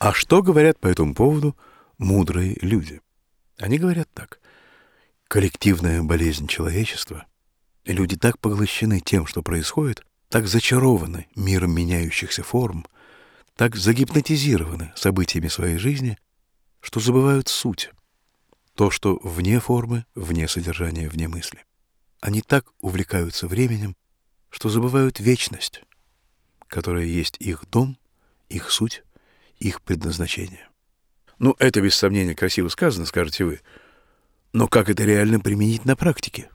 А что говорят по этому поводу мудрые люди? Они говорят так. Коллективная болезнь человечества, и люди так поглощены тем, что происходит, так зачарованы миром меняющихся форм, так загипнотизированы событиями своей жизни, что забывают суть. То, что вне формы, вне содержания, вне мысли. Они так увлекаются временем, что забывают вечность, которая есть их дом, их суть, их предназначение. Ну, это без сомнения красиво сказано, скажете вы. Но как это реально применить на практике?